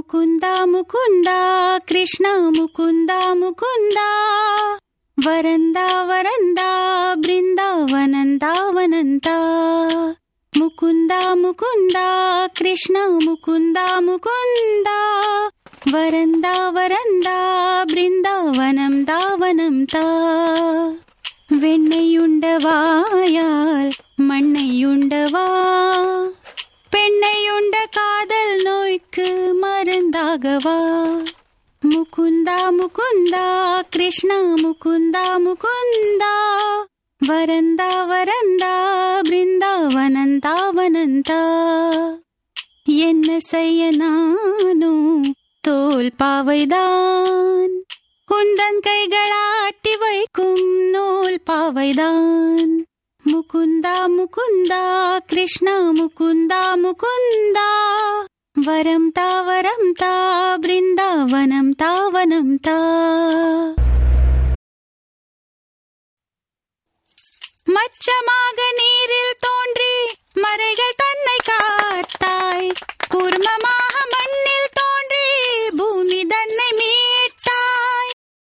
ముకుంద ముకుంద కృష్ణ ముకుంద ముకుంద వరంద వరంద బృందావనందావనంత ముకుంద ముకుంద కృష్ణ ముకుంద ముకుంద వరంద వరంద బృందావనం దావనం తా வெண்ணையுண்டவாயால் மண்ணையுண்டவா பெண்ணையுண்ட காதல் நோய்க்கு மருந்தாகவா முகுந்தா முகுந்தா கிருஷ்ணா முகுந்தா முகுந்தா வரந்தா வரந்தா பிருந்தாவனந்தாவனந்தா என்ன செய்ய நானும் தோல் பாவைதான் உந்தன் கைகளாட்டி வைக்கும் நூல் பாவைதான் முகுந்தா முகுந்தா கிருஷ்ணா முகுந்தா முகுந்தா வரம் தா பிருந்தாவனம் தாவனம் தா மச்சமாக நீரில் தோன்றி மறைகள் தன்னை காத்தாய் கூர்மமாக மண்ணில் தோன்றி பூமி தன்னை மீட்டாய்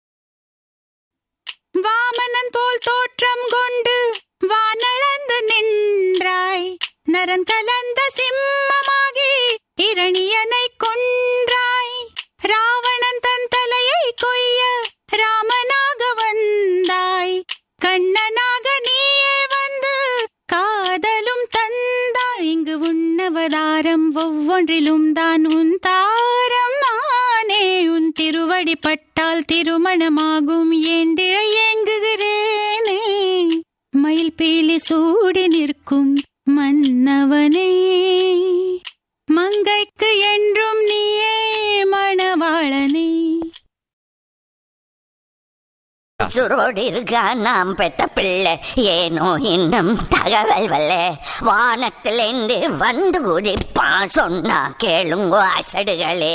வாமனன் போல் தோற்றம் கொண்டு வானளந்து நின்றாய் நரன் கலந்த சிம்மமாகி இரணியனை கொன்றாய் ராவணன் தன் தலையை கொய்ய ராமனாக வந்தாய் கண்ணனாக நீயே வந்து காதலும் தந்தாய் இங்கு உன்னவதாரம் ஒவ்வொன்றிலும் தான் உன் தாரம் நானே உன் திருவடி பட்டால் திருமணமாகும் ஏந்திழை ஏங்குகிறேனே மயில் பீலி சூடி நிற்கும் மன்னவனே மங்கைக்கு என்றும் நீயே மணவாளனே. சுரோடு இருக்கா நாம் பெற்ற பிள்ளை ஏனோ இன்னும் தகவல் வல்ல வானத்திலிருந்து வந்து குதிப்பா சொன்னா கேளுங்கோ அசடுகளே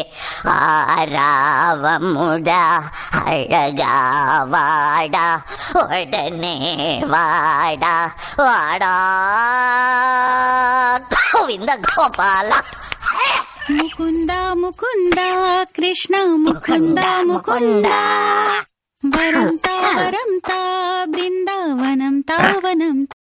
ஆராவமுதா அழகா வாடா உடனே வாடா வாடா கோவிந்த கோபாலா முகுந்தா முகுந்தா கிருஷ்ணா முகுந்தா முகுந்தா வரம் தா பிருந்தாவனம் தாவனம்